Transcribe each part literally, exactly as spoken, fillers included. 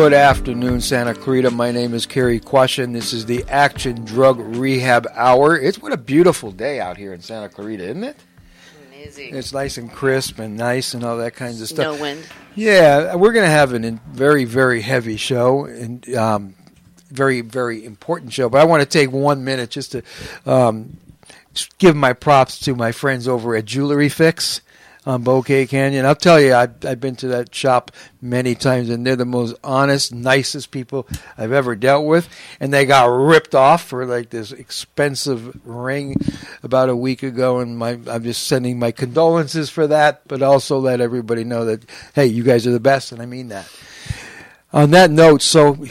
Good afternoon, Santa Clarita. My name is Kerry Quashin. This is the Action Drug Rehab Hour. It's what a beautiful day out here in Santa Clarita, isn't it? Amazing. It's nice and crisp and nice and all that kinds of stuff. No wind. Yeah, we're going to have a very, very heavy show and um, very, very important show. But I want to take one minute just to um, just give my props to my friends over at Jewelry Fix on Bouquet Canyon. I'll tell you, I've, I've been to that shop many times, and they're the most honest, nicest people I've ever dealt with. And they got ripped off for like this expensive ring about a week ago, and my, I'm just sending my condolences for that, but also let everybody know that, hey, you guys are the best, and I mean that. On that note, so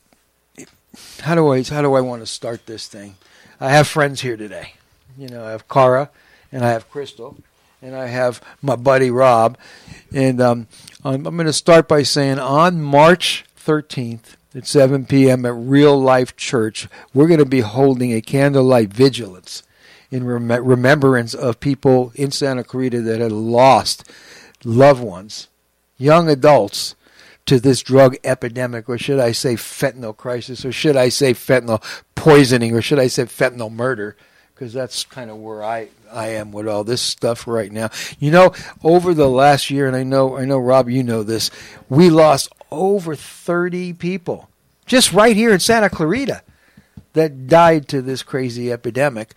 how do I how do I want to start this thing? I have friends here today. You know, I have Cara, and I have Crystal. And I have my buddy Rob. And um, I'm, I'm going to start by saying on March thirteenth at seven p.m. at Real Life Church, we're going to be holding a candlelight vigilance in rem- remembrance of people in Santa Clarita that had lost loved ones, young adults, to this drug epidemic, or should I say fentanyl crisis, or should I say fentanyl poisoning, or should I say fentanyl murder? Because that's kind of where I, I am with all this stuff right now. You know, over the last year, and I know, I know, Rob, you know this, we lost over thirty people just right here in Santa Clarita that died to this crazy epidemic.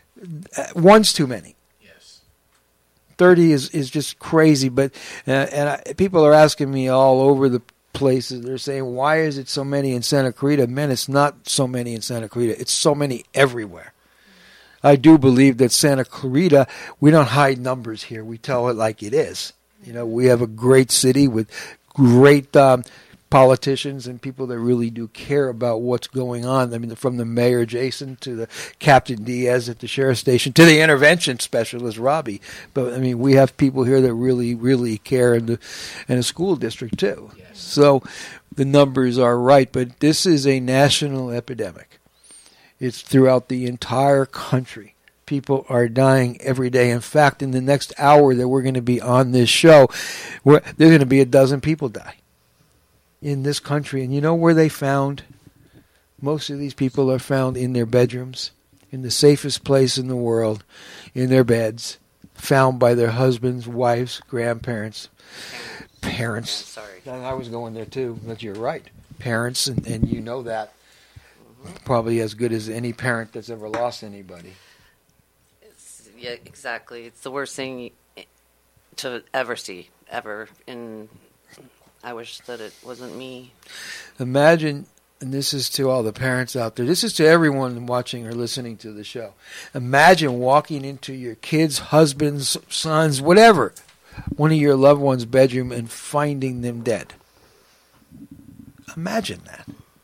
One's too many. Yes. thirty is, is just crazy. But uh, and I, people are asking me all over the places. They're saying, why is it so many in Santa Clarita? Man, it's not so many in Santa Clarita. It's so many everywhere. I do believe that Santa Clarita, we don't hide numbers here. We tell it like it is. You know, we have a great city with great um, politicians and people that really do care about what's going on. I mean, from the mayor, Jason, to the Captain Diaz at the sheriff's station, to the intervention specialist, Robbie. But, I mean, we have people here that really, really care, in the, in a school district, too. Yes. So the numbers are right, but this is a national epidemic. It's throughout the entire country. People are dying every day. In fact, in the next hour that we're going to be on this show, we're, there's going to be a dozen people die in this country. And you know where they found? Most of these people are found in their bedrooms, in the safest place in the world, in their beds, found by their husbands, wives, grandparents, parents. Sorry. I was going there too, but you're right. Parents, and, and you know that. Probably as good as any parent that's ever lost anybody. It's, yeah, exactly. It's the worst thing to ever see, ever. And I wish that it wasn't me. Imagine, and this is to all the parents out there, this is to everyone watching or listening to the show. Imagine walking into your kids, husbands, sons, whatever, one of your loved ones' bedroom and finding them dead. Imagine that.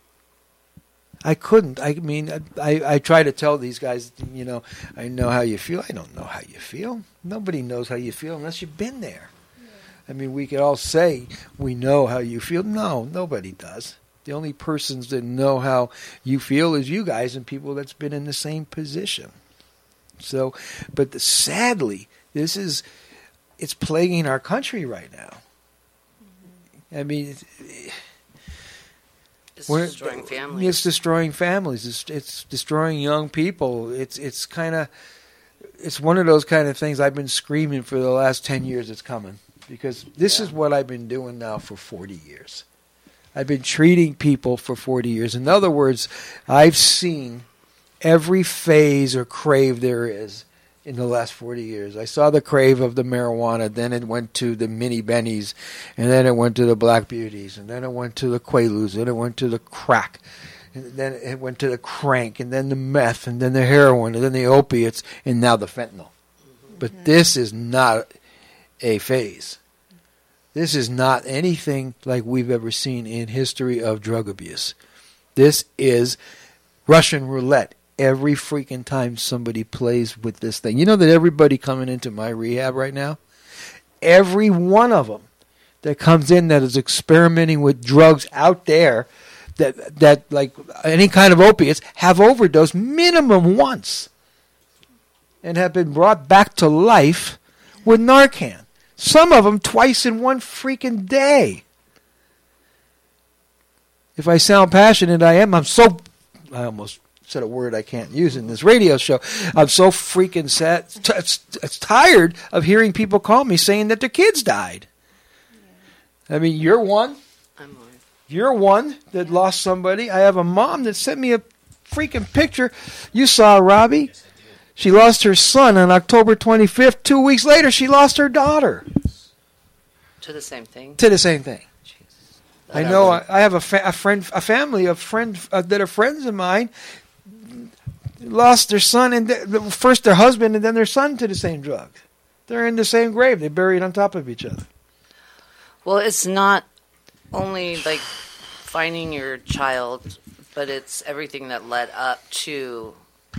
I couldn't. I mean, I, I try to tell these guys, you know, I know how you feel. I don't know how you feel. Nobody knows how you feel unless you've been there. Yeah. I mean, we could all say we know how you feel. No, nobody does. The only persons that know how you feel is you guys and people that's been in the same position. So, but the, sadly, this is, it's plaguing our country right now. Mm-hmm. I mean, it's, It's We're, destroying families. It's destroying families. It's, it's destroying young people. It's it's kind of it's one of those kind of things I've been screaming for the last ten years. It's coming because this yeah. is what I've been doing now for forty years. I've been treating people for forty years. In other words, I've seen every phase or crave there is in the last forty years. I saw the crave of the marijuana, then it went to the mini bennies, and then it went to the black beauties, and then it went to the quaaludes, then it went to the crack, and then it went to the crank, and then the meth, and then the heroin, and then the opiates, and now the fentanyl. Mm-hmm. But this is not a phase. This is not anything like we've ever seen in history of drug abuse. This is Russian roulette. Every freaking time somebody plays with this thing. You know that everybody coming into my rehab right now, every one of them that comes in that is experimenting with drugs out there, that that like any kind of opiates, have overdosed minimum once and have been brought back to life with Narcan. Some of them twice in one freaking day. If I sound passionate, I am. I'm so, I almost said a word I can't use in this radio show. I'm so freaking sad, t- t- tired of hearing people call me saying that their kids died. I mean, you're one. I'm one. You're one that lost somebody. I have a mom that sent me a freaking picture. You saw Robbie. Yes, I did. She lost her son on October twenty-fifth. Two weeks later, she lost her daughter To the same thing. to the same thing. Jesus. I know. I, I have a, fa- a friend, a family of friends uh, that are friends of mine. Lost their son and th- first their husband and then their son to the same drug. They're in the same grave. They're buried on top of each other. Well, it's not only like finding your child, but it's everything that led up to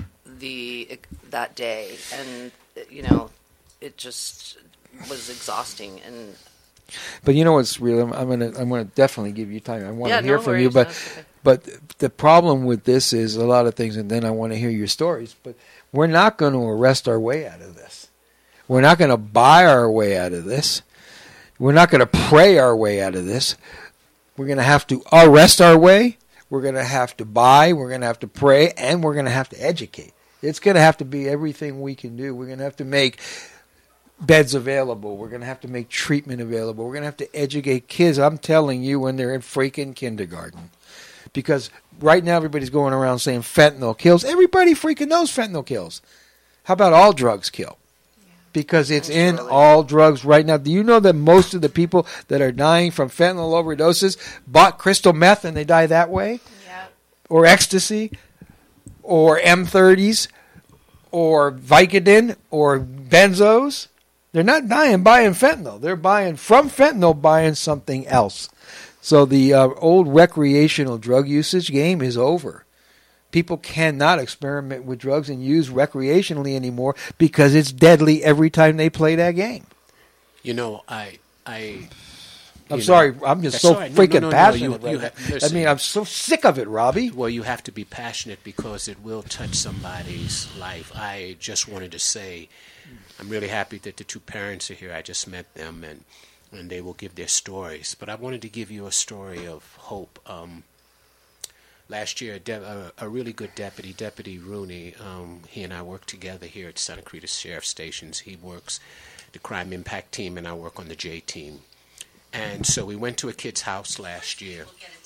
the that day, and you know, it just was exhausting. And But you know what's real? I'm, I'm gonna I'm gonna definitely give you time. I want yeah, to hear no from worries, you, but that's okay. but the problem with this is a lot of things, and then I want to hear your stories. But we're not going to arrest our way out of this. We're not going to buy our way out of this. We're not going to pray our way out of this. We're going to have to arrest our way. We're going to have to buy. We're going to have to pray, and we're going to have to educate. It's going to have to be everything we can do. We're going to have to make beds available. We're going to have to make treatment available. We're going to have to educate kids. I'm telling you, when they're in freaking kindergarten. Because right now everybody's going around saying fentanyl kills. Everybody freaking knows fentanyl kills. How about all drugs kill? Because it's in Surely. all drugs right now. Do you know that most of the people that are dying from fentanyl overdoses bought crystal meth and they die that way? Yeah. Or ecstasy? Or M thirties? Or Vicodin? Or benzos? They're not dying buying fentanyl. They're buying from fentanyl, buying something else. So the uh, old recreational drug usage game is over. People cannot experiment with drugs and use recreationally anymore because it's deadly every time they play that game. You know, I, I. I'm you sorry, know, I'm just that's so all right. No, freaking no, no, no, passionate. you- you right have- now. I listen. mean, I'm so sick of it, Robbie. Well, you have to be passionate because it will touch somebody's life. I just wanted to say, I'm really happy that the two parents are here. I just met them, and and they will give their stories. But I wanted to give you a story of hope. Um, last year, a, de- a, a really good deputy, Deputy Rooney, um, he and I work together here at Santa Cruz Sheriff Stations. He works the crime impact team, and I work on the J team. And so we went to a kid's house last year.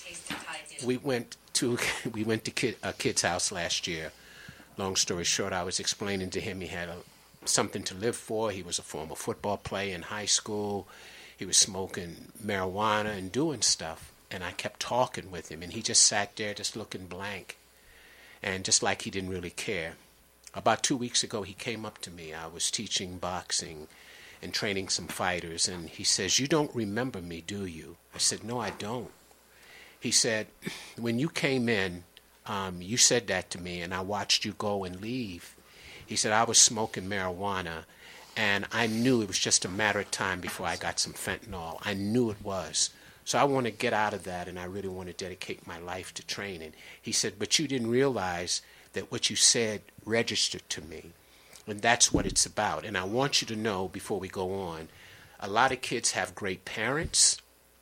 We went to we went to kid, a kid's house last year. Long story short, I was explaining to him he had a, something to live for. He was a former football player in high school. He was smoking marijuana and doing stuff. And I kept talking with him, and he just sat there just looking blank. And just like he didn't really care. About two weeks ago, he came up to me. I was teaching boxing and training some fighters, and he says, "You don't remember me, do you?" I said, "No, I don't." He said, "When you came in, um, you said that to me, and I watched you go and leave." He said, "I was smoking marijuana, and I knew it was just a matter of time before I got some fentanyl. I knew it was. So I want to get out of that, and I really want to dedicate my life to training." He said, "But you didn't realize that what you said registered to me." And that's what it's about. And I want you to know, before we go on, a lot of kids have great parents.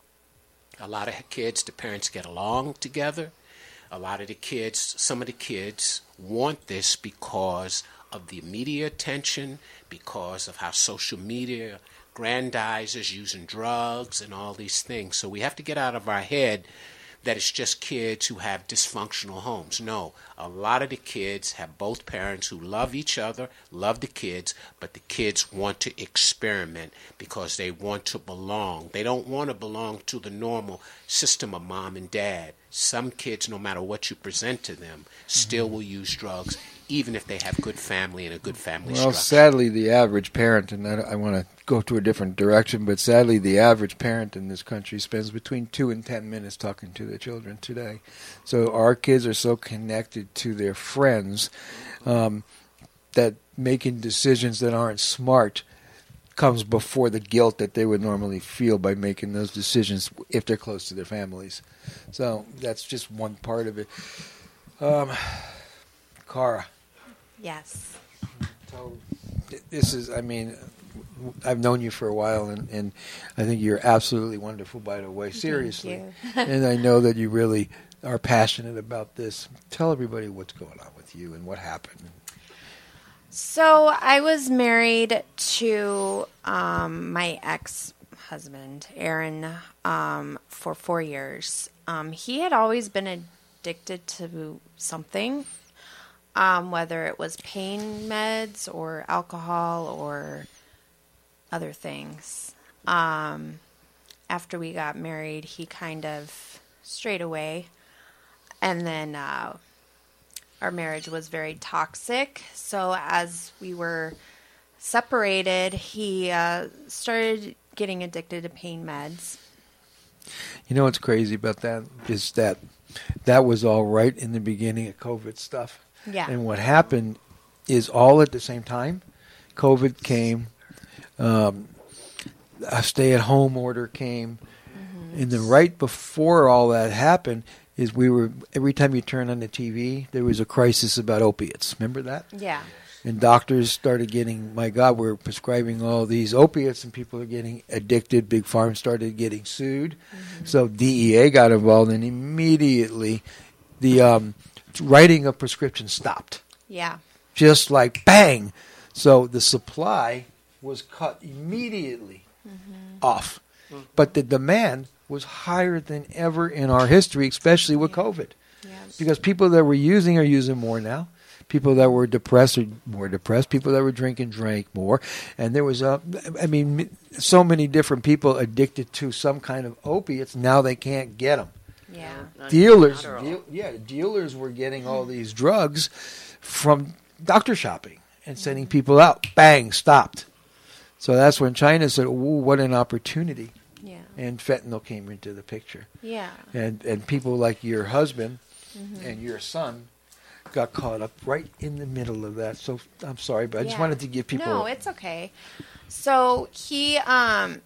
A lot of kids, the parents get along together. A lot of the kids, some of the kids want this because of the media attention, because of how social media grandizes using drugs and all these things. So we have to get out of our head that it's just kids who have dysfunctional homes. No, a lot of the kids have both parents who love each other, love the kids, but the kids want to experiment because they want to belong. They don't want to belong to the normal system of mom and dad. Some kids, no matter what you present to them, still will use drugs, even if they have good family and a good family Well, structure. sadly, the average parent, and I, I want to go to a different direction, but sadly, the average parent in this country spends between two and ten minutes talking to their children today. So our kids are so connected to their friends um, that making decisions that aren't smart comes before the guilt that they would normally feel by making those decisions if they're close to their families. So that's just one part of it. Um, Cara. Yes. So th- this is, I mean, I've known you for a while, and, and I think you're absolutely wonderful, by the way, seriously. And I know that you really are passionate about this. Tell everybody what's going on with you and what happened. So I was married to um, my ex-husband, Aaron, um, for four years. Um, he had always been addicted to something, um, whether it was pain meds or alcohol or other things. Um, after we got married, he kind of strayed away. And then uh, our marriage was very toxic. So as we were separated, he uh, started getting addicted to pain meds. You know what's crazy about that is that that was all right in the beginning of COVID stuff. Yeah. And what happened is all at the same time, COVID came, um, a stay-at-home order came, mm-hmm. and then right before all that happened is we were, every time you turn on the T V, there was a crisis about opiates. Remember that? Yeah. And doctors started getting, my God, we're prescribing all these opiates and people are getting addicted. Big Pharma started getting sued. Mm-hmm. So D E A got involved and immediately the um, writing of prescriptions stopped. Yeah. Just like bang. So the supply was cut immediately mm-hmm. off. Mm-hmm. But the demand was higher than ever in our history, especially with yeah. COVID. Yes. Because people that were using are using more now. People that were depressed are more depressed. People that were drinking drank more. And there was, a, I mean, so many different people addicted to some kind of opiates. Now they can't get them. Yeah. Not Dealers, even deal, yeah, dealers were getting all these drugs from doctor shopping and sending people out. Bang, stopped. So that's when China said, "Ooh, what an opportunity." Yeah. And fentanyl came into the picture. Yeah. And and people like your husband mm-hmm. and your son got caught up right in the middle of that. So I'm sorry, but I just Yeah. wanted to give people. No, it's okay. So he, um,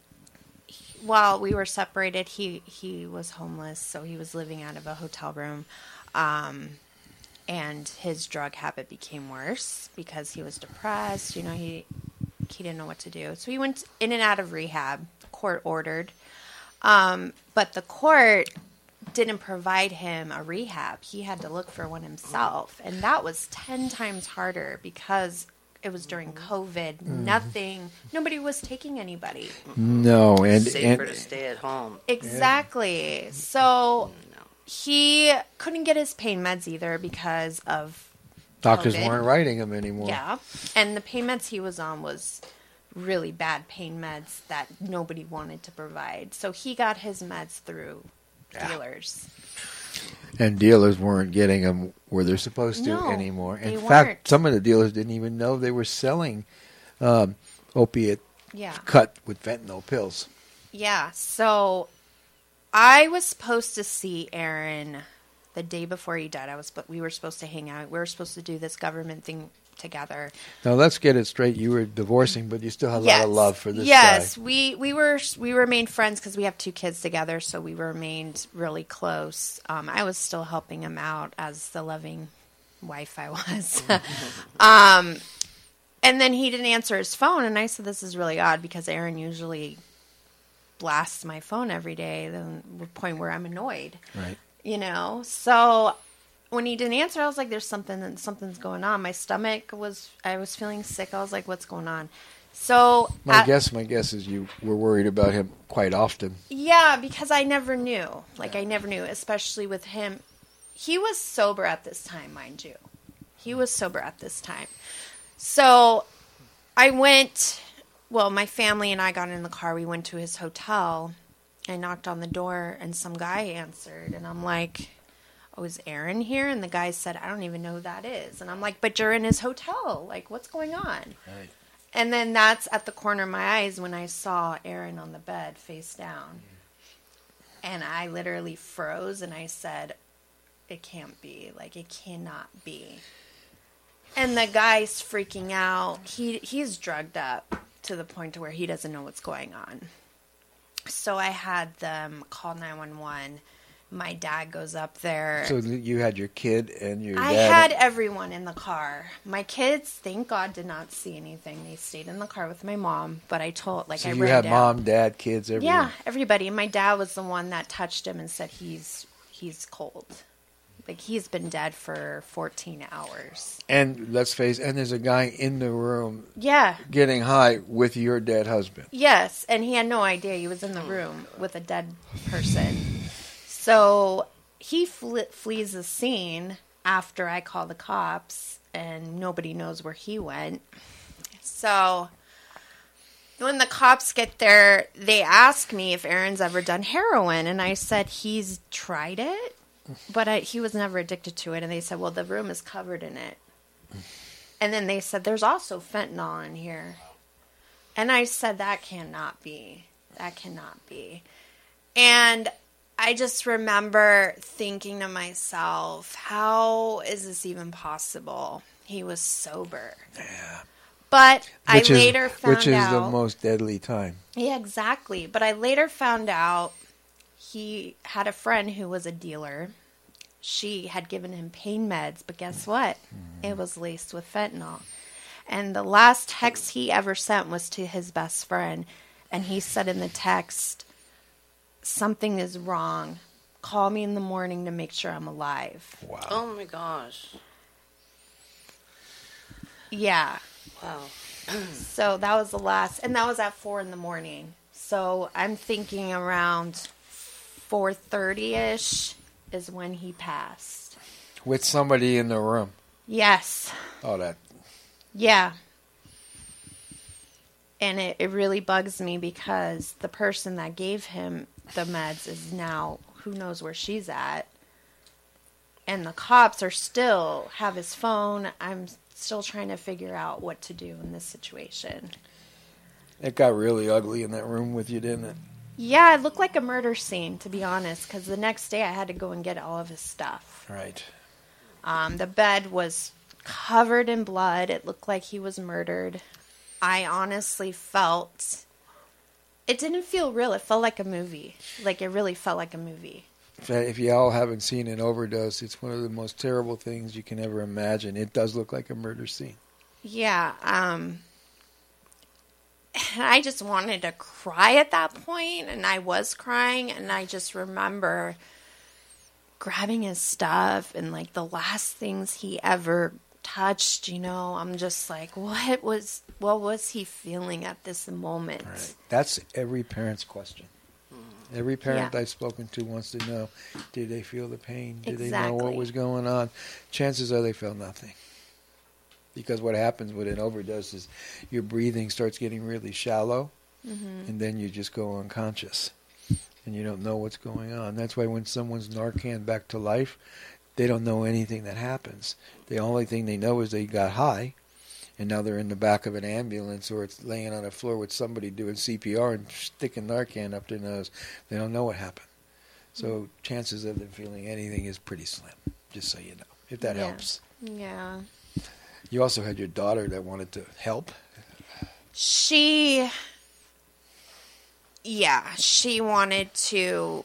he- while we were separated, he he was homeless, so he was living out of a hotel room, um, and his drug habit became worse because he was depressed. You know, he he didn't know what to do, so he went in and out of rehab. Court ordered, um, but the court didn't provide him a rehab. He had to look for one himself, and that was ten times harder because it was during COVID. Mm. Nothing, nobody was taking anybody. No, and safer and, to stay at home. Exactly. Yeah. So he couldn't get his pain meds either because of doctors COVID. weren't writing them anymore. Yeah, and the pain meds he was on was really bad pain meds that nobody wanted to provide. So he got his meds through yeah. dealers. And dealers weren't getting them where they're supposed to no, anymore. In they fact, weren't. some of the dealers didn't even know they were selling um, opiate yeah. cut with fentanyl pills. Yeah. So I was supposed to see Aaron the day before he died. I was, but we were supposed to hang out. We were supposed to do this government thing together. Now let's get it straight. You were divorcing, but you still had a yes. lot of love for this yes. guy. Yes, we we were we remained friends because we have two kids together, so we remained really close. Um, I was still helping him out as the loving wife I was. um, and then he didn't answer his phone, and I said, "This is really odd because Aaron usually blasts my phone every day." Then the point where I'm annoyed, right? You know, so. When he didn't answer, I was like, there's something, something's going on. My stomach was, I was feeling sick. I was like, what's going on? So my at, guess, my guess is you were worried about him quite often. Yeah, because I never knew. Like I never knew, especially with him. He was sober at this time, mind you. He was sober at this time. So I went, well, my family and I got in the car. We went to his hotel. I knocked on the door and some guy answered. And I'm like, oh, is Aaron here? And the guy said, I don't even know who that is. And I'm like, but you're in his hotel. Like, what's going on? Right. And then that's at the corner of my eyes when I saw Aaron on the bed face down. And I literally froze and I said, it can't be. Like, it cannot be. And the guy's freaking out. He He's drugged up to the point to where he doesn't know what's going on. So I had them call nine one one. my dad goes up there. So you had your kid and your I dad. had everyone in the car. My kids, thank God, did not see anything. They stayed in the car with my mom. But I told, like, So I you ran had down. mom, dad, kids, everyone. Yeah, everybody. And my dad was the one that touched him and said he's he's cold. Like, he's been dead for fourteen hours. And let's face, and there's a guy in the room Yeah. getting high with your dead husband. Yes, and he had no idea he was in the room with a dead person. So he fle- flees the scene after I call the cops, and nobody knows where he went. So when the cops get there, they ask me if Aaron's ever done heroin, and I said he's tried it, but I, he was never addicted to it. And they said, well, the room is covered in it. And then they said, there's also fentanyl in here. And I said, that cannot be. That cannot be. And I just remember thinking to myself, how is this even possible? He was sober. Yeah. But Which I is, later found which is out. the most deadly time. Yeah, exactly. But I later found out he had a friend who was a dealer. She had given him pain meds, but guess what? It was laced with fentanyl. And the last text he ever sent was to his best friend. And he said in the text, something is wrong. Call me in the morning to make sure I'm alive. Wow. Oh my gosh. Yeah. Wow. So that was the last, and that was at four in the morning. So I'm thinking around four thirty-ish is when he passed. With somebody in the room. Yes. Oh, that. Yeah. And it, it really bugs me because the person that gave him the meds is now, who knows where she's at. And the cops are still, have his phone. I'm still trying to figure out what to do in this situation. It got really ugly in that room with you, didn't it? Yeah, it looked like a murder scene, to be honest, because the next day I had to go and get all of his stuff. Right. Um, the bed was covered in blood. It looked like he was murdered. I honestly felt... It didn't feel real. It felt like a movie. Like, it really felt like a movie. If you all haven't seen an overdose, it's one of the most terrible things you can ever imagine. It does look like a murder scene. Yeah, um... I just wanted to cry at that point, and I was crying, and I just remember grabbing his stuff, and, like, the last things he ever touched, you know, I'm just like, what was what was he feeling at this moment? Right. That's every parent's question. Every parent Yeah. I've spoken to wants to know, did they feel the pain? Did they know Exactly. what was going on? Chances are they felt nothing. Because what happens with an overdose is your breathing starts getting really shallow, Mm-hmm. and then you just go unconscious, and you don't know what's going on. That's why when someone's Narcan back to life, they don't know anything that happens. The only thing they know is they got high, and now they're in the back of an ambulance, or it's laying on a floor with somebody doing C P R and sticking Narcan up their nose. They don't know what happened. So chances of them feeling anything is pretty slim, just so you know, if that Yeah. helps. Yeah. You also had your daughter that wanted to help. She, yeah, she wanted to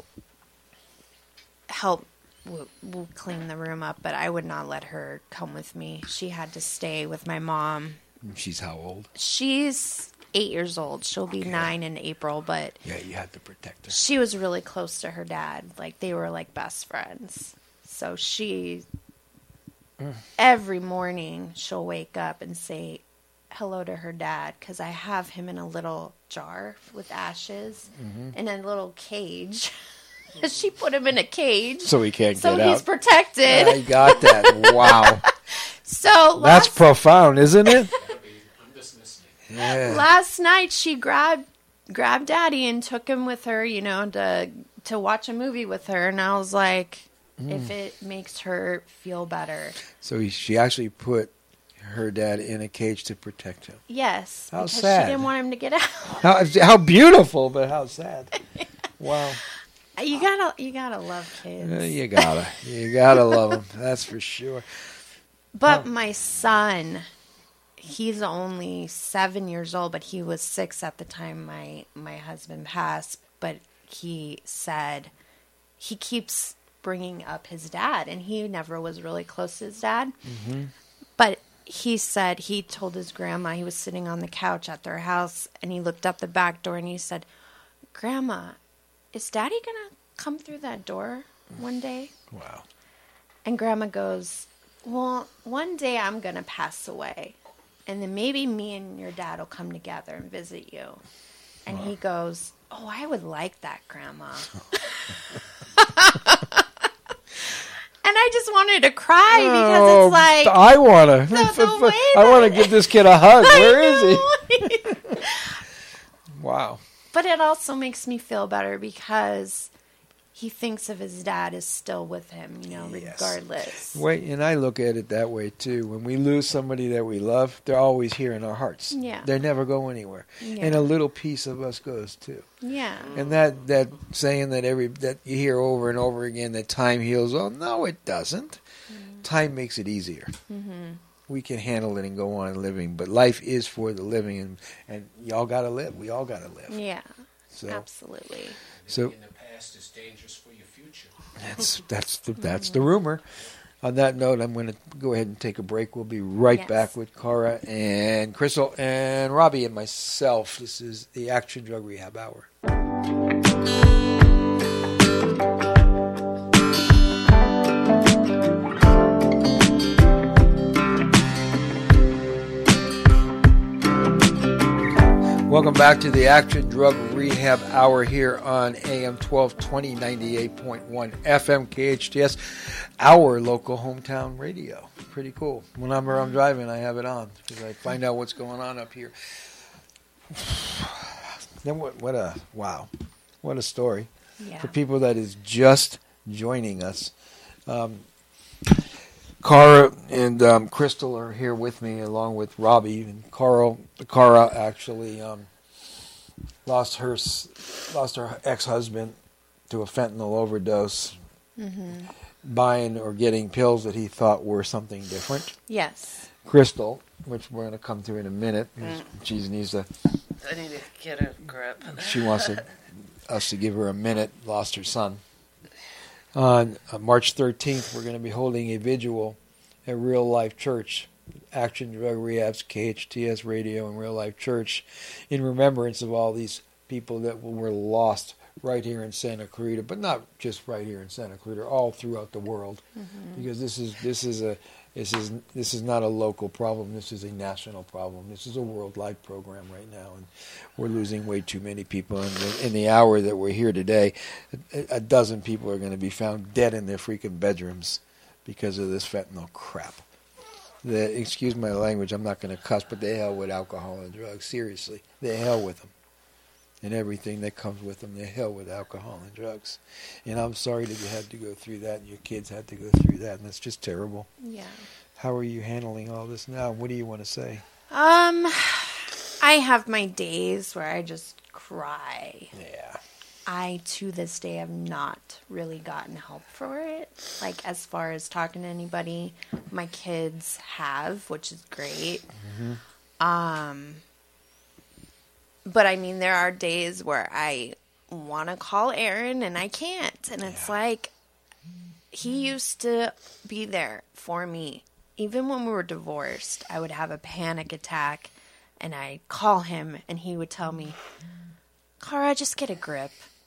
help w- w- clean the room up, but I would not let her come with me. She had to stay with my mom. She's how old? She's eight years old. She'll be Okay. nine in April, but Yeah, you had to protect her. she was really close to her dad. Like, they were like best friends. So she, every morning, she'll wake up and say hello to her dad, because I have him in a little jar with ashes in a little cage. She put him in a cage. So he can't So get he's out. protected. I got that. Wow. So That's last, profound, isn't it? I'm just listening. Yeah. last night she grabbed grabbed Daddy and took him with her, you know, to to watch a movie with her. And I was like, if it makes her feel better, So he, she actually put her dad in a cage to protect him. yes, How because sad. she didn't want him to get out. How, how beautiful, but how sad. Wow. You gotta you gotta love kids. Uh, you gotta. You gotta love them. That's for sure. But Oh. my son, he's only seven years old, but he was six at the time my my husband passed. But he said he keeps bringing up his dad, and he never was really close to his dad. Mm-hmm. But he said he told his grandma, he was sitting on the couch at their house, and he looked up the back door and he said, "Grandma, is Daddy going to come through that door one day?" Wow. And Grandma goes, "Well, one day I'm going to pass away, and then maybe me and your dad will come together and visit you." And wow. he goes, "Oh, I would like that, Grandma." And I just wanted to cry because oh, it's like I want to. I want to give this kid a hug. Where is he? Wow. But it also makes me feel better because he thinks of his dad is still with him, you know, yes. regardless. Wait, and I look at it that way too. When we lose somebody that we love, they're always here in our hearts. Yeah. They never go anywhere. Yeah. And a little piece of us goes too. Yeah. And that, that saying that every that you hear over and over again that time heals all, no, it doesn't. Mm-hmm. Time makes it easier. Mm-hmm. We can handle it and go on living, but life is for the living, and, and y'all got to live. We all got to live. Yeah. So, absolutely. So. In the past is dangerous for your future. That's that's the that's the rumor. On that note, I'm going to go ahead and take a break. We'll be right yes. back with Cara and Crystal and Robbie and myself. This is the Action Drug Rehab Hour. Welcome back to the Action Drug Rehab Hour here on A M twelve twenty, ninety-eight point one F M K H T S, our local hometown radio. Pretty cool. Whenever I'm driving, I have it on because I find out what's going on up here. Then what? What a wow! What a story yeah. for people that is just joining us. Um, Cara and um, Crystal are here with me, along with Robbie. And Carl, Cara actually um, lost her lost her ex-husband to a fentanyl overdose, mm-hmm. buying or getting pills that he thought were something different. Yes. Crystal, which we're going to come to in a minute, mm. she needs to. I need to get a grip. She wants to, us to give her a minute. Lost her son. On uh, March thirteenth, we're going to be holding a vigil at Real Life Church, Action Drug Rehab's K H T S Radio and Real Life Church, in remembrance of all these people that were lost right here in Santa Clarita, but not just right here in Santa Clarita, all throughout the world, mm-hmm. because this is this is a this is this is not a local problem. This is a national problem. This is a worldwide program right now, and we're losing way too many people. In the, in the hour that we're here today, a, a dozen people are going to be found dead in their freaking bedrooms because of this fentanyl crap. The, excuse my language, I'm not going to cuss, but the hell with alcohol and drugs. Seriously, the hell with them. And everything that comes with them, the hell with alcohol and drugs. And I'm sorry that you had to go through that and your kids had to go through that, and that's just terrible. Yeah. How are you handling all this now? What do you want to say? Um, I have my days where I just cry. Yeah. I, to this day, have not really gotten help for it. Like, as far as talking to anybody, my kids have, which is great. Mm-hmm. Um... But, I mean, there are days where I want to call Aaron and I can't. And it's yeah. like, he used to be there for me. Even when we were divorced, I would have a panic attack and I'd call him and he would tell me, "Cara, just get a grip."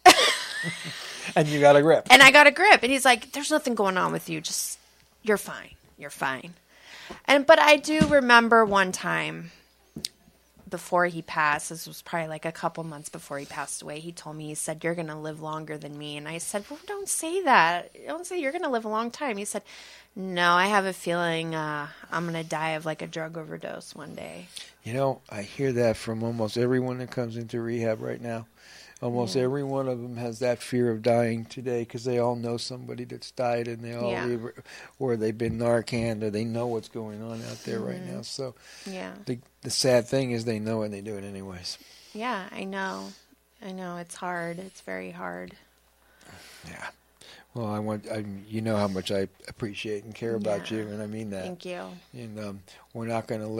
And you got a grip. And I got a grip. And he's like, "There's nothing going on with you. Just, you're fine. You're fine." And But I do remember one time, before he passed, this was probably like a couple months before he passed away, he told me, he said, "You're going to live longer than me." And I said, "Well, don't say that. Don't say you're going to live a long time." He said, "No, I have a feeling uh, I'm going to die of like a drug overdose one day." You know, I hear that from almost everyone that comes into rehab right now. Almost yeah. every one of them has that fear of dying today because they all know somebody that's died, and they all yeah. either, or they've been Narcaned, or they know what's going on out there mm-hmm. right now. So yeah. the the sad thing is they know it and they do it anyways. Yeah, I know. I know. It's hard. It's very hard. Yeah. Well, I want I, you know how much I appreciate and care about yeah. you, and I mean that. Thank you. And um, we're not going to let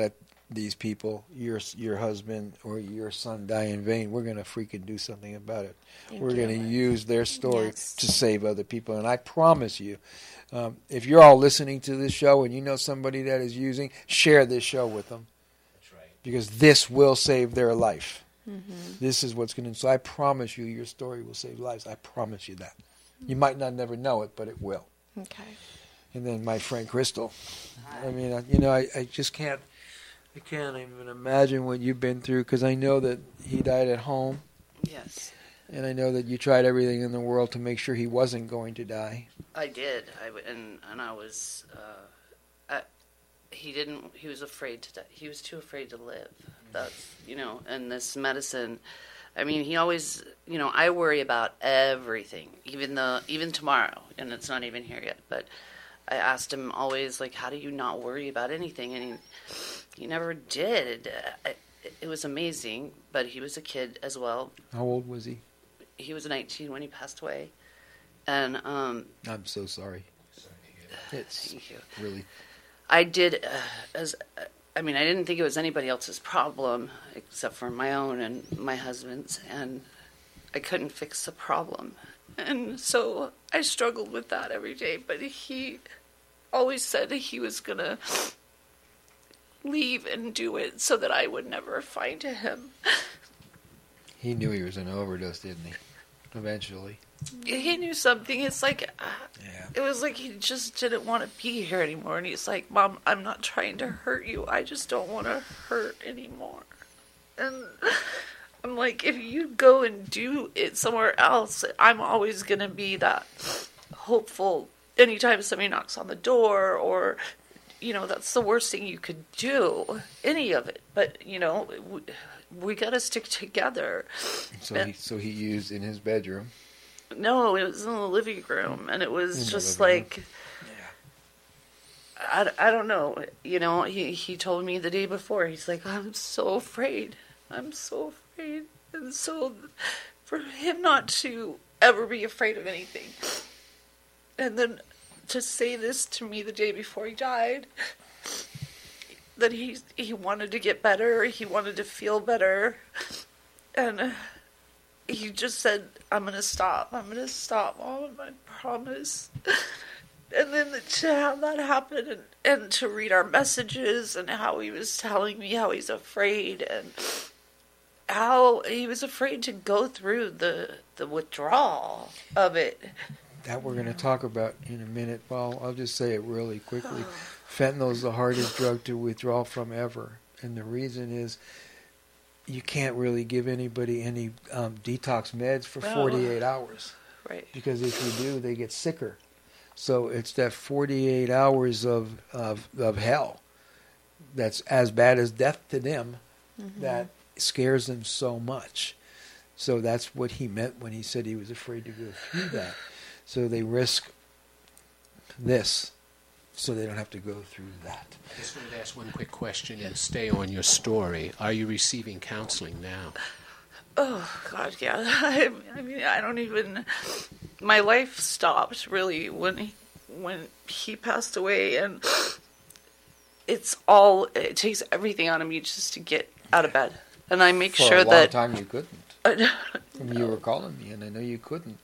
these people, your your husband or your son, die in vain. We're going to freaking do something about it. Thank We're you. going to use their story Yes. to save other people. And I promise you, um, if you're all listening to this show and you know somebody that is using, share this show with them. That's right. Because this will save their life. Mm-hmm. This is what's going to. So I promise you, your story will save lives. I promise you that. You might not never know it, but it will. Okay. And then my friend Crystal. I mean, I- you know, I, I just can't. I can't even imagine what you've been through, because I know that he died at home, Yes, and I know that you tried everything in the world to make sure he wasn't going to die. I did. I w- and and I was. Uh, I, he didn't. He was afraid to die. He was too afraid to live. That's you know. And this medicine. I mean, he always. You know, I worry about everything, even the even tomorrow, and it's not even here yet. But I asked him always, like, how do you not worry about anything? And he he never did. Uh, it, it was amazing. But he was a kid as well. How old was he? He was nineteen when he passed away, and um, I'm so sorry. It's thank you. really. I did uh, as I mean I didn't think it was anybody else's problem except for my own and my husband's, and I couldn't fix the problem, and so I struggled with that every day. But he always said he was gonna leave and do it so that I would never find him. He knew he was an overdose, didn't he? Eventually. He knew something. It's like uh, Yeah. it was like he just didn't want to be here anymore. And he's like, Mom, I'm not trying to hurt you. I just don't want to hurt anymore. And I'm like, if you go and do it somewhere else, I'm always going to be that hopeful anytime somebody knocks on the door, or, you know, that's the worst thing you could do, any of it. But, you know, we, we got to stick together. So he so he used in his bedroom. No, it was in the living room, and it was In the just living room. like, I, I don't know. You know, he, he told me the day before, he's like, I'm so afraid. I'm so afraid. And so for him not to ever be afraid of anything, and then to say this to me the day before he died, that he, he wanted to get better, he wanted to feel better, and he just said, I'm going to stop. I'm going to stop, Mom, I promise. And then to have that happen, and, and to read our messages, and how he was telling me how he's afraid, and how he was afraid to go through the, the withdrawal of it. That we're going to talk about in a minute. Well, I'll just say it really quickly. Fentanyl is the hardest drug to withdraw from ever. And the reason is you can't really give anybody any um, detox meds for No. forty-eight hours. Right. Because if you do, they get sicker. So it's that forty-eight hours of, of, of hell that's as bad as death to them that scares them so much. So that's what he meant when he said he was afraid to go through that. So they risk this so they don't have to go through that. I just wanted to ask one quick question and stay on your story. Are you receiving counseling now? Oh, God, yeah. I, I mean, I don't even... My life stopped, really, when he, when he passed away, and it's all... It takes everything out of me just to get out of bed. And I make For sure a long that... time you couldn't. I mean, you were calling me, and I know you couldn't.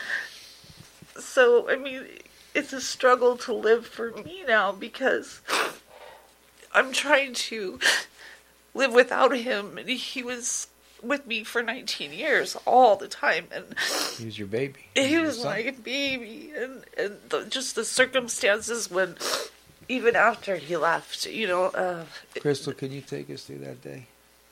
So, I mean, it's a struggle to live for me now, because I'm trying to live without him, and he was with me for nineteen years, all the time, and He was your baby. he your was son. like a baby, and, and the, just the circumstances when, even after he left, you know, uh, Crystal, can you take us through that day?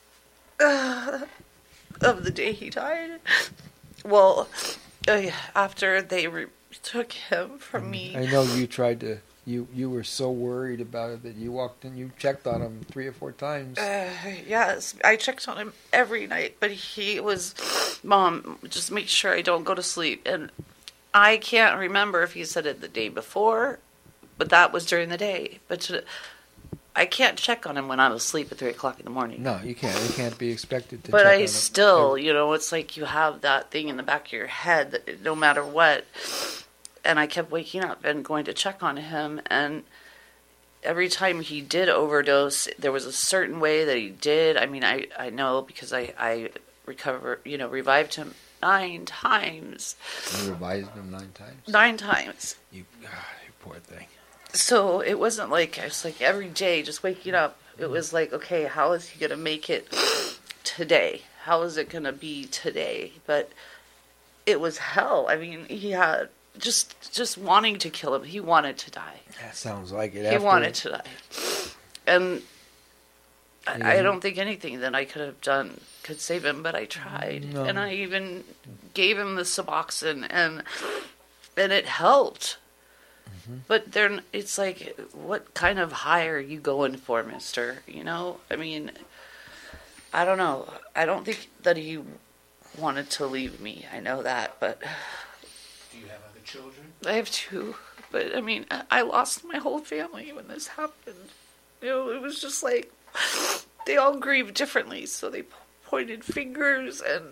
uh, of the day he died. Well, uh, after they re- took him from me. I know you tried to. You you were so worried about it that you walked in. You checked on him three or four times. Uh, yes, I checked on him every night, but he was, Mom, just make sure I don't go to sleep. And I can't remember if he said it the day before, but that was during the day. But to, I can't check on him when I'm asleep at three o'clock in the morning. No, you can't. You can't be expected to. But check on I him. still, you know, it's like you have that thing in the back of your head that no matter what. And I kept waking up and going to check on him, and every time he did overdose, there was a certain way that he did. I mean, I, I know because I, I recover, you know, revived him nine times. You revived him nine times? Nine times. You, God, you poor thing. So it wasn't like, I was like every day just waking up. It was like, okay, how is he going to make it today? How is it going to be today? But it was hell. I mean, he had just just wanting to kill him. He wanted to die. That sounds like it. He After... wanted to die. And Yeah. I, I don't think anything that I could have done could save him, but I tried. No. And I even gave him the Suboxone, and and it helped. Mm-hmm. But then it's like, what kind of high are you going for, mister? You know? I mean, I don't know. I don't think that he wanted to leave me. I know that, but... Do you have other children? I have two. But, I mean, I- I lost my whole family when this happened. You know, it was just like, they all grieved differently, so they pointed fingers, and...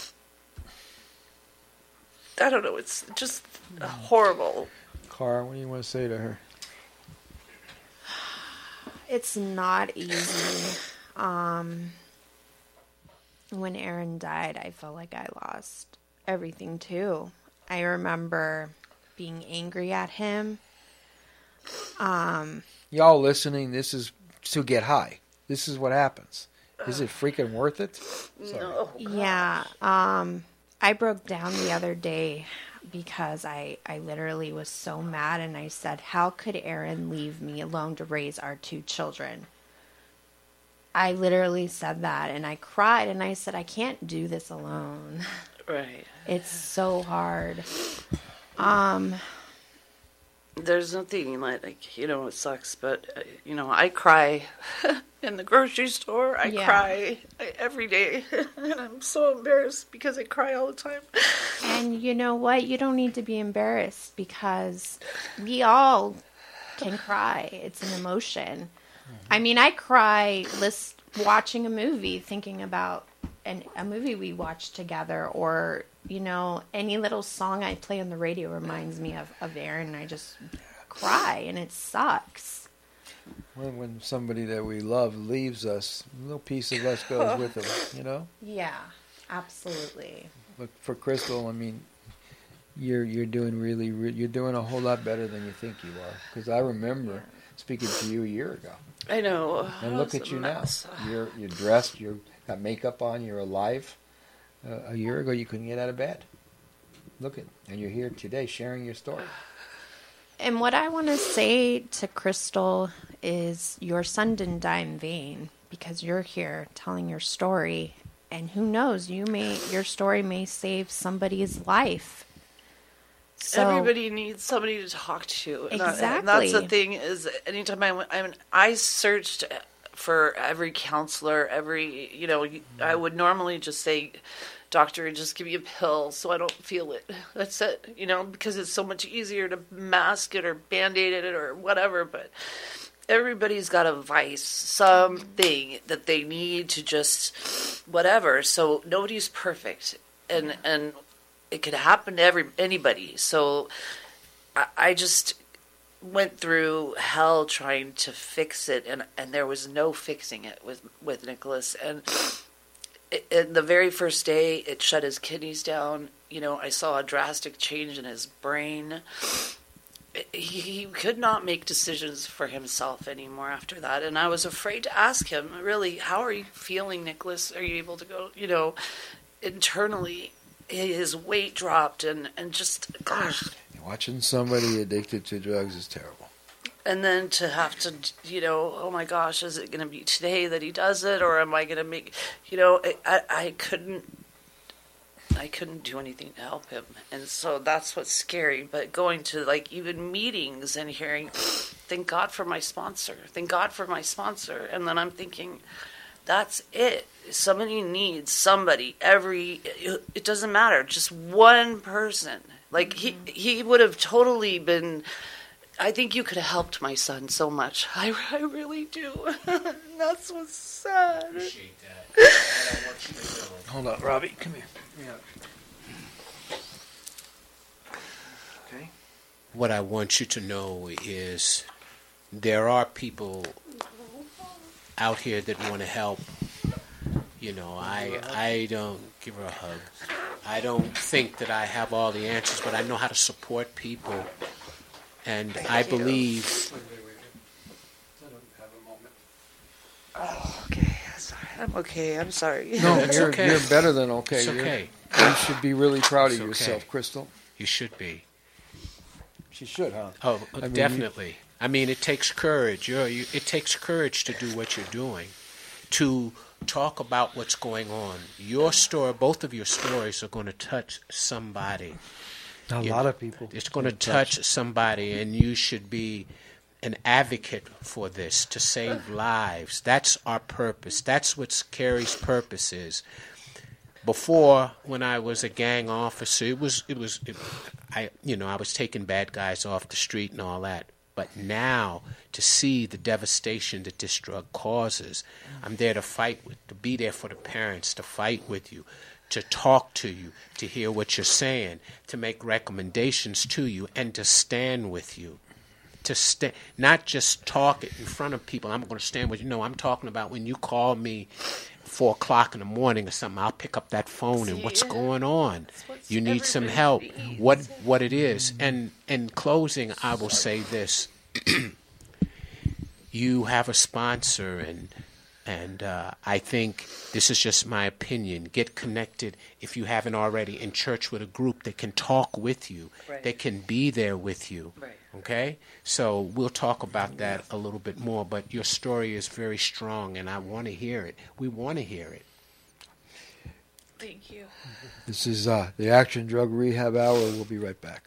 I don't know, it's just horrible. Cara, what do you want to say to her? It's not easy. Um, when Aaron died, I felt like I lost everything too. I remember being angry at him. Um, Y'all listening, this is to get high. This is what happens. Is it freaking worth it? Sorry. No. yeah. Um, I broke down the other day because I, I literally was so mad, and I said, how could Aaron leave me alone to raise our two children? I literally said that, and I cried, and I said, I can't do this alone. Right. It's so hard. Um, There's nothing like, like, you know, it sucks, but, uh, you know, I cry in the grocery store. I Yeah. cry every day, and I'm so embarrassed because I cry all the time. and you know what? You don't need to be embarrassed because we all can cry. It's an emotion. I mean, I cry list watching a movie, thinking about an, a movie we watched together, or, you know, any little song I play on the radio reminds me of, of Aaron, and I just cry, and it sucks. When, when somebody that we love leaves us, a little piece of us goes with them, you know? Yeah, absolutely. But for Crystal, I mean, you're you're doing really, re- you're doing a whole lot better than you think you are. Because I remember speaking to you a year ago. I know. And I look was at a you mess. now. You're you're dressed. You've got makeup on. You're alive. Uh, a year ago, you couldn't get out of bed. Look at, and you're here today sharing your story. And what I want to say to Crystal is your son didn't die in vain, because you're here telling your story, and who knows, you may your story may save somebody's life. So, Everybody needs somebody to talk to. And that- Exactly. And that's the thing is, anytime I went, I mean, I searched for every counselor, every, you know, I would normally just say, doctor, just give me a pill so I don't feel it. That's it, you know, because it's so much easier to mask it or Band-Aid it or whatever, but everybody's got a vice, something that they need to just, whatever. So nobody's perfect. And, and, it could happen to every anybody. So I, I just went through hell trying to fix it, and, and there was no fixing it with, with Nicholas. And it, it, the very first day, it shut his kidneys down. You know, I saw a drastic change in his brain. He, he could not make decisions for himself anymore after that. And I was afraid to ask him, really, how are you feeling, Nicholas? Are you able to go, you know, internally? His weight dropped, and, and just, gosh. Watching somebody addicted to drugs is terrible. And then to have to, you know, oh my gosh, is it going to be today that he does it, or am I going to make, you know, I, I couldn't, I couldn't do anything to help him. And so that's what's scary. But going to, like, even meetings and hearing, thank God for my sponsor, thank God for my sponsor. And then I'm thinking, that's it. Somebody needs somebody. Every it doesn't matter. Just one person. Like he he would have totally been. I think you could have helped my son so much. I, I really do. That's what's sad. I appreciate that. What I want you to know. Hold on, Robbie. Come here. Yeah. Okay. What I want you to know is there are people out here that want to help. You know, I I don't give her a hug. I don't think that I have all the answers, but I know how to support people, and Thank I you. believe. Oh, okay. Sorry. I'm okay. I'm sorry. No, It's you're, okay. you're better than okay. It's You're- okay. You should be really proud of It's okay. yourself, Crystal. You should be. She should, huh? Oh, I mean, definitely. I mean, it takes courage. You're, you, it takes courage to do what you're doing, to talk about what's going on. Your story, both of your stories, are going to touch somebody. A You lot know, of people. It's going to touch somebody, and you should be an advocate for this, to save lives. That's our purpose. That's what Carrie's purpose is. Before, when I was a gang officer, it was it was it, I you know I was taking bad guys off the street and all that. But now, to see the devastation that this drug causes, I'm there to fight with, to be there for the parents, to fight with you, to talk to you, to hear what you're saying, to make recommendations to you, and to stand with you. To sta- not just talk it in front of people. I'm going to stand with you. No, I'm talking about when you call me four o'clock in the morning or something. I'll pick up that phone and See, what's going on. what You need some everybody help. needs. What what it is. And in closing, I will say this: you have a sponsor, and and uh, I think this is just my opinion. Get connected if you haven't already in church with a group that can talk with you, Right. that can be there with you. Right. Okay? So we'll talk about that a little bit more, but your story is very strong, and I want to hear it. We want to hear it. Thank you. This is uh, the Action Drug Rehab Hour. We'll be right back.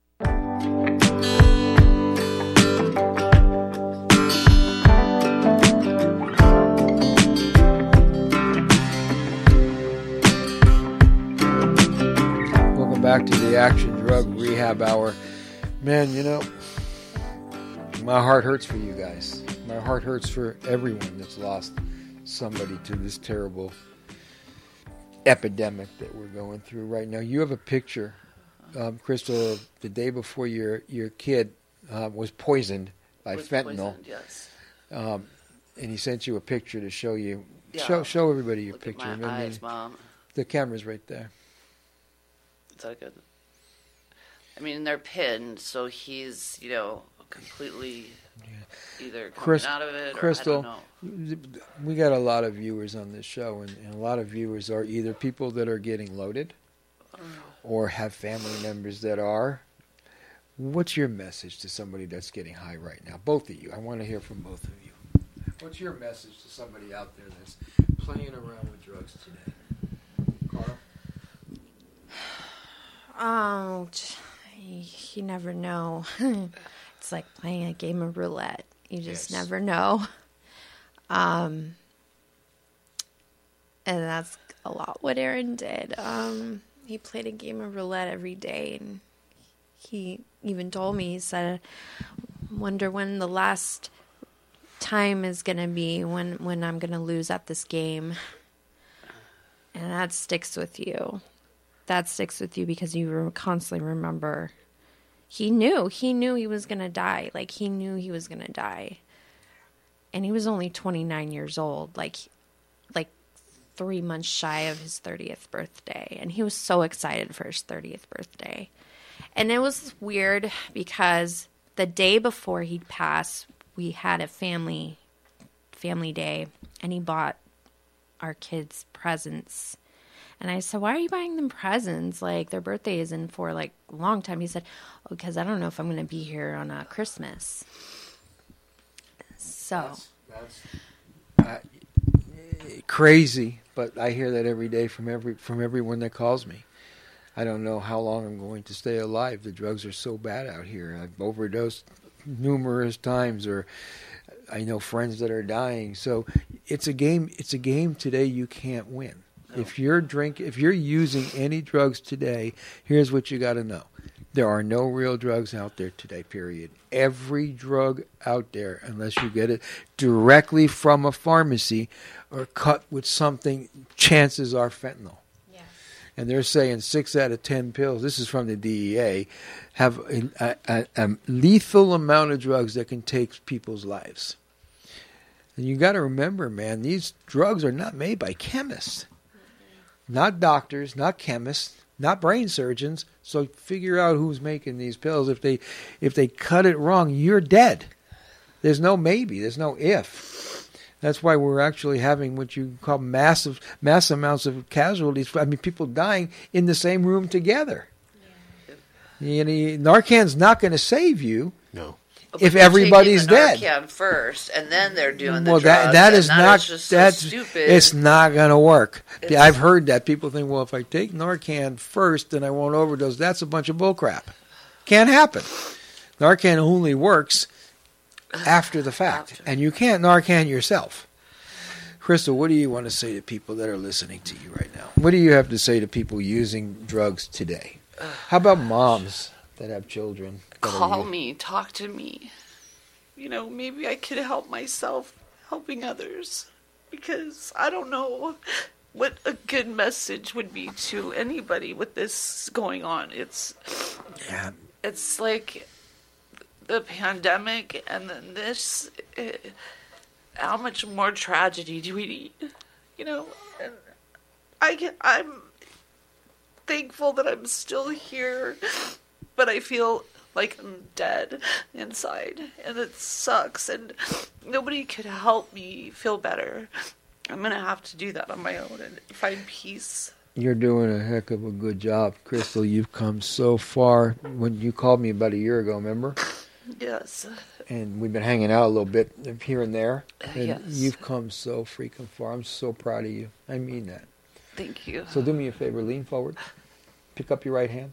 Welcome back to the Action Drug Rehab Hour. Man, you know, my heart hurts for you guys. My heart hurts for everyone that's lost somebody to this terrible epidemic that we're going through right now. You have a picture, um, Crystal, of the day before your your kid uh, was poisoned by Was fentanyl, poisoned, yes. um, and he sent you a picture to show you. Yeah. Show show everybody your Look picture. at my I mean, eyes, Mom. the camera's right there. Is that good? I mean, they're pinned, so he's, you know, completely either coming Chris- out of it or Crystal, I don't know. We got a lot of viewers on this show, and, and a lot of viewers are either people that are getting loaded or have family members that are. What's your message to somebody that's getting high right now? Both of you. I want to hear from both of you. What's your message to somebody out there that's playing around with drugs today? Carl? Oh, you, you never know. It's like playing a game of roulette. You just Yes. never know. Um, and that's a lot what Aaron did. Um, he played a game of roulette every day, and he even told me, he said, "Wonder when the last time is gonna be when when I'm gonna lose at this game." And that sticks with you. That sticks with you because you re- constantly remember. He knew. He knew he was going to die. Like, he knew he was going to die. And he was only twenty-nine years old. Like, like three months shy of his thirtieth birthday. And he was so excited for his thirtieth birthday. And it was weird because the day before he'd pass, we had a family family day. And he bought our kids presents. And I said, "Why are you buying them presents? Like, their birthday isn't for, like, a long time." He said, "Oh, because I don't know if I'm going to be here on uh, Christmas." So, That's, that's uh, crazy, but I hear that every day from every from everyone that calls me. I don't know how long I'm going to stay alive. The drugs are so bad out here. I've overdosed numerous times, or I know friends that are dying. So it's a game. It's a game today you can't win. If you're drink, if you're using any drugs today, here's what you got to know: there are no real drugs out there today. Period. Every drug out there, unless you get it directly from a pharmacy or cut with something, chances are fentanyl. yeah. and they're saying six out of ten pills, this is from the D E A, have a, a, a lethal amount of drugs that can take people's lives. And you got to remember, man, these drugs are not made by chemists, not doctors, not chemists, not brain surgeons. So figure out who's making these pills. If they, if they cut it wrong, you're dead. There's no maybe. There's no if. That's why we're actually having what you call massive, mass amounts of casualties. I mean, people dying in the same room together. Yeah. You know, Narcan's not going to save you. No. If everybody's taking the dead, Narcan first, and then they're doing the well, drugs. that that is that not is just that's so stupid. It's not going to work. It's, I've heard that people think, well, if I take Narcan first, then I won't overdose. That's a bunch of bullcrap. Can't happen. Narcan only works after the fact, after. And you can't Narcan yourself. Crystal, what do you want to say to people that are listening to you right now? What do you have to say to people using drugs today? How about moms that have children? Call me, talk to me. You know, maybe I could help myself helping others, because I don't know what a good message would be to anybody with this going on. It's yeah. It's like the pandemic, and then this. It, how much more tragedy do we need? You know, and I can, I'm thankful that I'm still here, but I feel like I'm dead inside, and it sucks, and nobody could help me feel better. I'm going to have to do that on my own and find peace. You're doing a heck of a good job, Crystal. You've come so far. When you called me about a year ago, remember? Yes. And we've been hanging out a little bit here and there. And yes. You've come so freaking far. I'm so proud of you. I mean that. Thank you. So do me a favor. Lean forward. Pick up your right hand.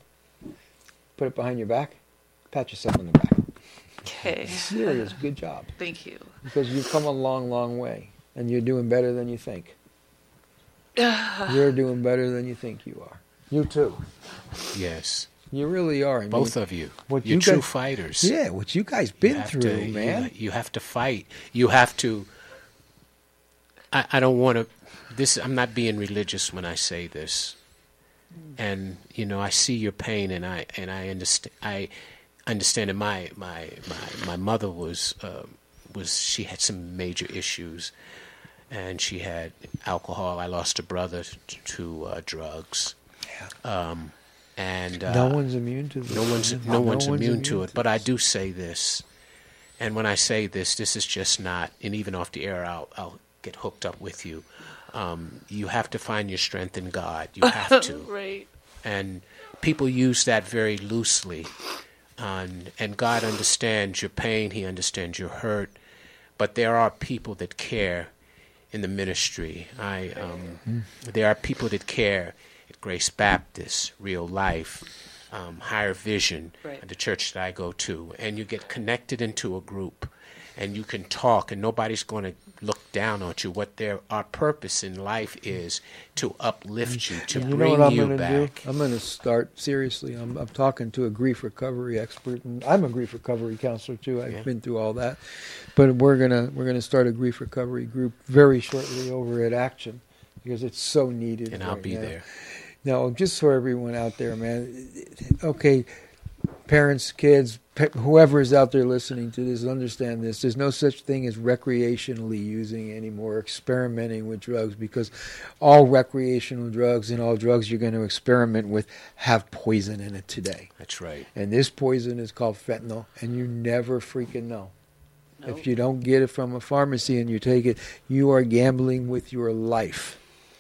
Put it behind your back. Pat yourself on the back. Okay. Serious. Good job. Thank you. Because you've come a long, long way. And you're doing better than you think. You're doing better than you think you are. You too. Yes. You really are. I mean, both of you. What You're you true guys, fighters. Yeah, what you guys been you through, to, man. You, you have to fight. You have to. I, I don't want to. This. I'm not being religious when I say this. And you know, I see your pain, and I and I understand. I understand that my my my my mother was uh, was she had some major issues, and she had alcohol. I lost a brother to, to uh, drugs. Yeah. Um, And uh, no one's immune to this. No one's no, no one's, one's immune, immune to it. to But I this. do say this, and when I say this, this is just not. And even off the air, I'll I'll get hooked up with you. Um, you have to find your strength in God. You have to. Right. And people use that very loosely. And and God understands your pain. He understands your hurt. But there are people that care in the ministry. I um, mm. There are people that care. Grace Baptist, Real Life, um, Higher Vision, right. the church that I go to, and you get connected into a group, and you can talk, and nobody's going to look down on you. What their our purpose in life is to uplift you, to and you bring know what I'm you gonna back. Do? I'm going to start seriously. I'm, I'm talking to a grief recovery expert, and I'm a grief recovery counselor too. I've yeah. been through all that, but we're gonna we're gonna start a grief recovery group very shortly over at Action because it's so needed. And I'll right be now. there. No, just for everyone out there, man. Okay, parents, kids, whoever is out there listening to this, understand this. There's no such thing as recreationally using anymore, experimenting with drugs, because all recreational drugs and all drugs you're going to experiment with have poison in it today. That's right. And this poison is called fentanyl, and you never freaking know. Nope. If you don't get it from a pharmacy and you take it, you are gambling with your life.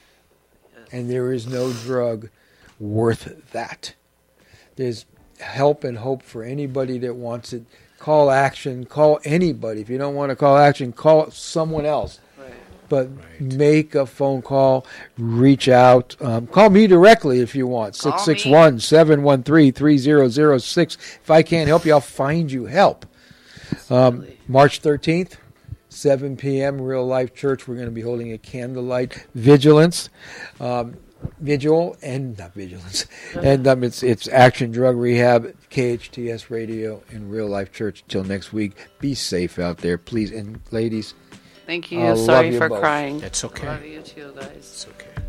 And there is no drug worth that. There's help and hope for anybody that wants it. Call Action. Call anybody. If you don't want to call Action, call someone else. Right. But Right. make a phone call. Reach out. Um, call me directly if you want. Call six six one, seven one three, three zero zero six. If I can't help you, I'll find you help. Um, March thirteenth. seven p.m. Real Life Church. We're going to be holding a candlelight vigilance, um, vigil, and not vigilance, and um, it's it's Action Drug Rehab, K H T S Radio, and Real Life Church. Till next week, be safe out there, please, and ladies. Thank you. I love Sorry you for both. crying. That's okay. Love you too, guys. It's okay.